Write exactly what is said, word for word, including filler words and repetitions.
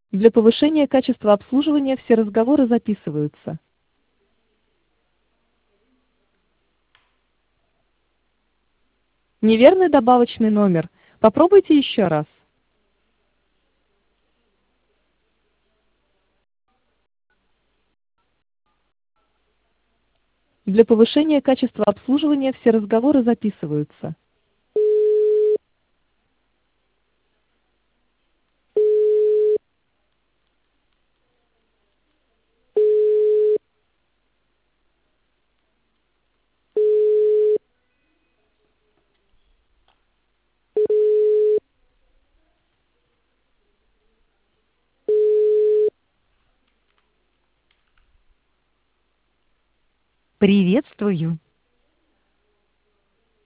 Для повышения качества обслуживания все разговоры записываются. Неверный добавочный номер. Попробуйте еще раз. Для повышения качества обслуживания все разговоры записываются. Приветствую!